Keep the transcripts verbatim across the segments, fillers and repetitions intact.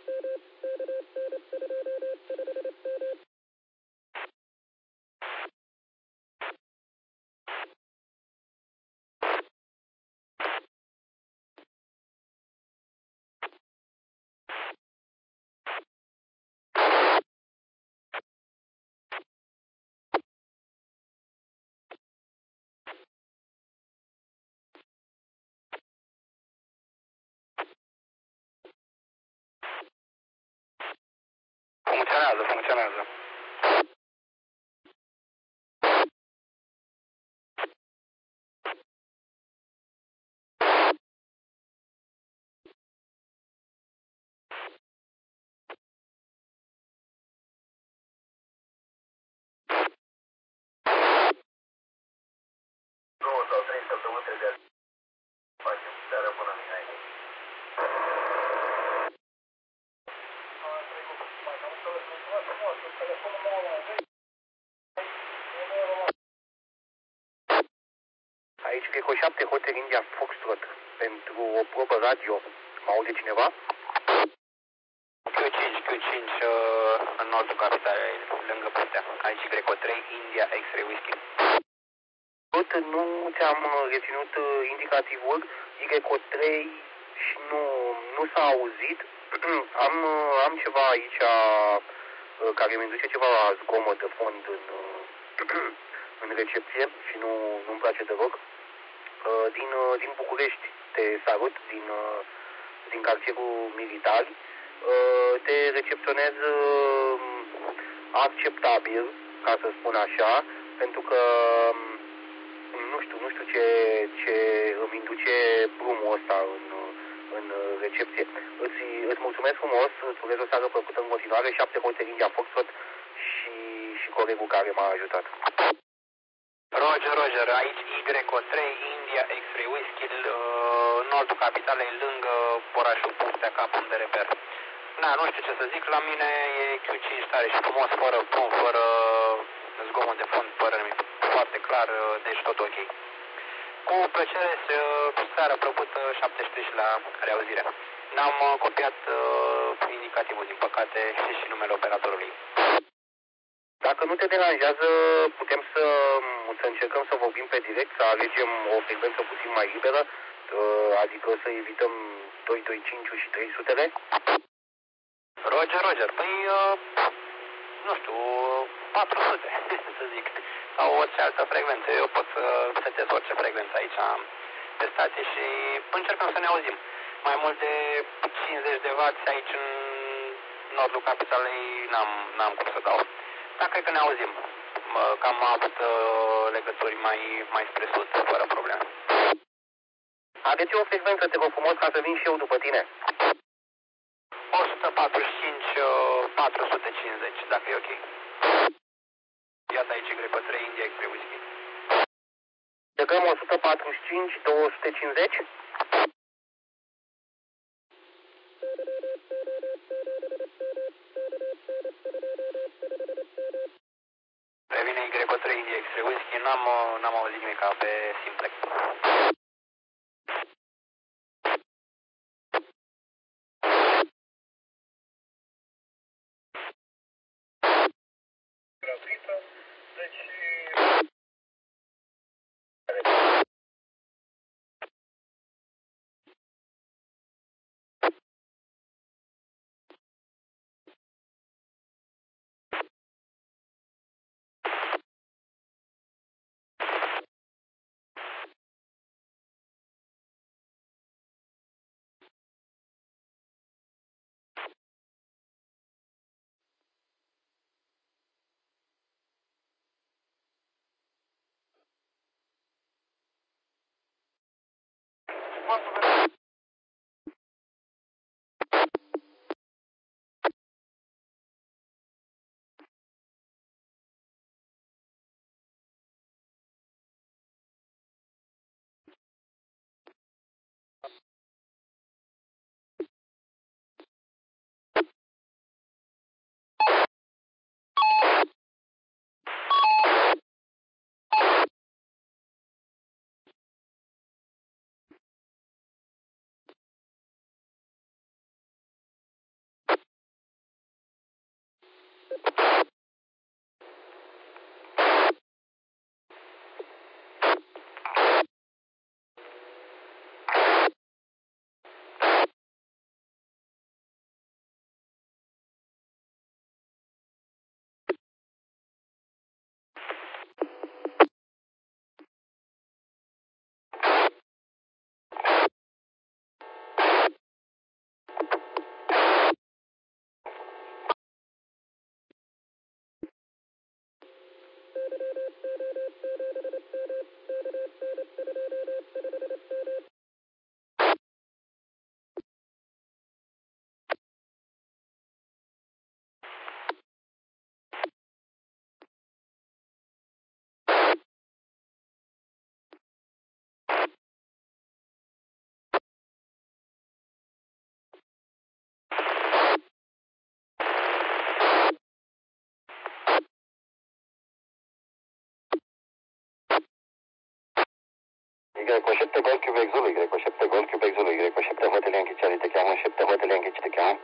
Funcționează, funcționează. Două sau trei săptămâni trebuie să facem seara până mine. Aici Greco șapte, Hotel India Foxtrot, pentru o probă radio. Mă aude cineva? Q cinci, Q cinci, uh, în nordul capitalei, lângă putea. Aici Greco trei, India X-Ray Whisky. Nu ți-am reținut indicativul, Greco trei și nu, nu s-a auzit. am, am ceva aici care mi duce ceva zgomot de fond în, în recepție și nu, nu-mi place deloc. Din, din București te salut, din, din cartierul militar. Te recepționez acceptabil, ca să spun așa, pentru că nu știu, nu știu ce, ce îmi induce brumul ăsta în, în recepție. Îți, îți mulțumesc frumos, îți urez o seară plăcută în continuare, șapte Hotel India Foxtrot și, și colegul care m-a ajutat. Roger, Roger, aici Y trei, India X-Ray Whisky, în nordul capitalei, lângă orașul Putea, ca punct de reper. Na, nu știu ce să zic, la mine e Q cinci tare și frumos, fără pum, fără zgomot de fond, fără nimic, foarte clar, deci tot ok. Cu plăcere, seară plăcută, șaptezeci și trei la reauzire. N-am copiat uh, indicativul, din păcate, și, și numele operatorului. Dacă nu te deranjează, putem să, să încercăm să vorbim pe direct, să alegem o frecvență puțin mai liberă, adică să evităm doi doi cinci și trei sute. Roger, Roger, păi, nu știu, patru sute, să zic, sau orice altă frecvență. Eu pot să setez orice frecvență aici pe stație și încercăm să ne auzim. Mai mult de cincizeci de wați aici în nordul capitalei n-am, n-am cum să dau. Dar cred că ne auzim, că am avut legături mai, mai spre sud, fără probleme. Aveți o frecvență, te rog frumos, ca să vin și eu după tine. o sută patruzeci și cinci, patru sute cincizeci, dacă e ok. Iată aici Greco trei, India X-Ray Whisky. Dăgăm o sută patruzeci și cinci, două sute cincizeci. Revine Greco trei, India X-Ray Whisky, n-am, n-am auzit nimic pe Simplex. Y șapte Golf Quebec Zulu, Y șapte Golf Quebec Zulu, Y șapte Hotel Yankee Charlie, te cheamă, șapte Hotel Yankee, te cheamă.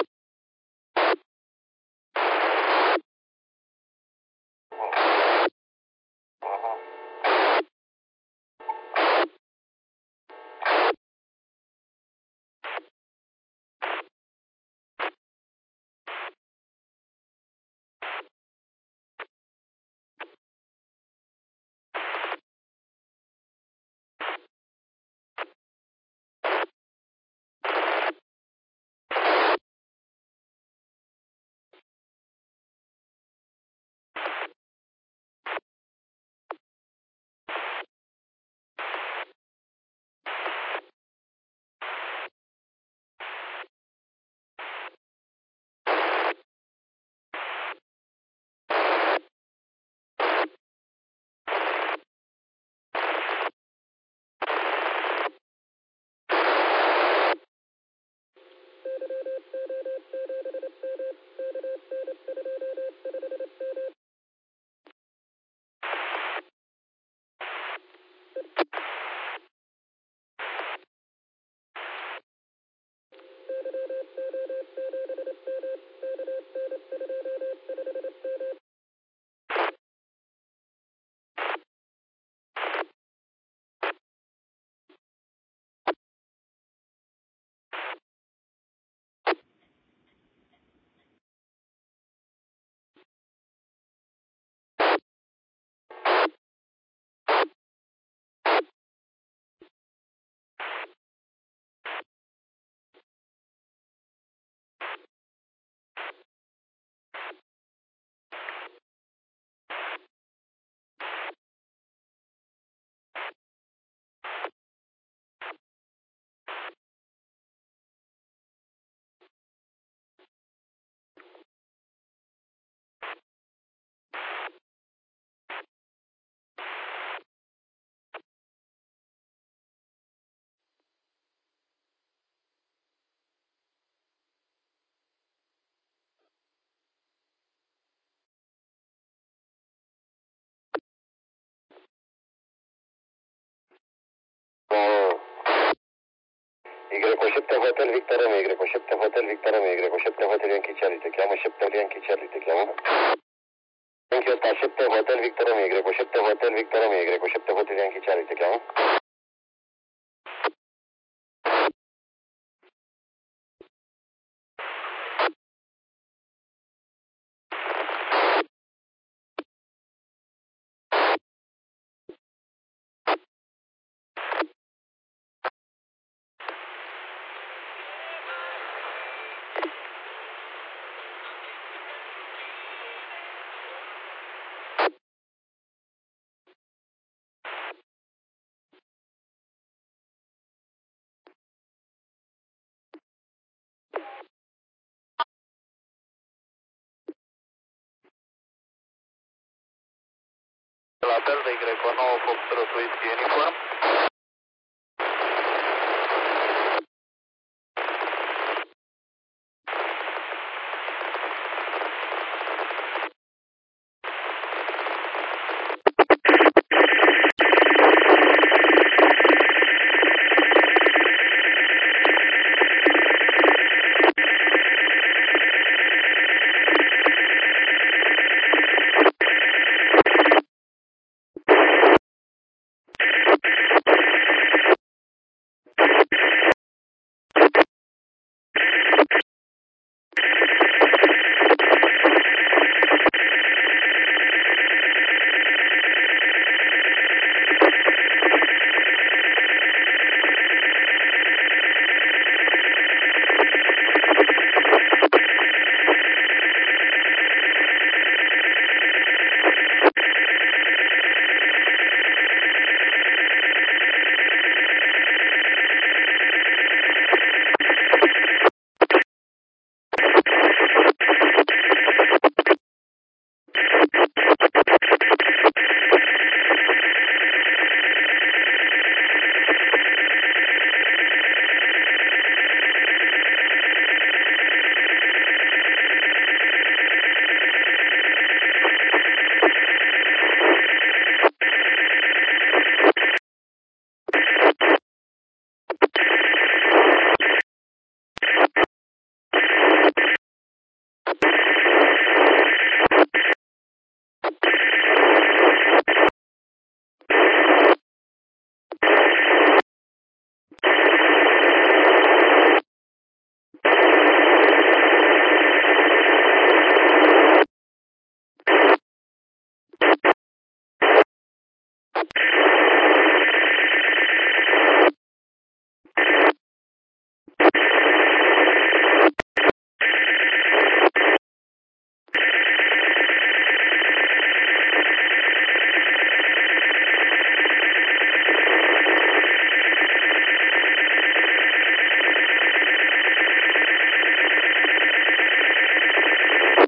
Y șapte Hotel Victor Romeo, Y șapte Hotel Victor Romeo, Y șapte Hotel Yankee Charlie, te cheamă, șapte Yankee Charlie, te cheamă. Yankee ăsta, șapte Hotel Victor Romeo, Y șapte Hotel Victor Romeo, Y șapte Hotel Yankee Charlie, te cheamă. La Delta Y nouă Foxtrot Whisky Uniform.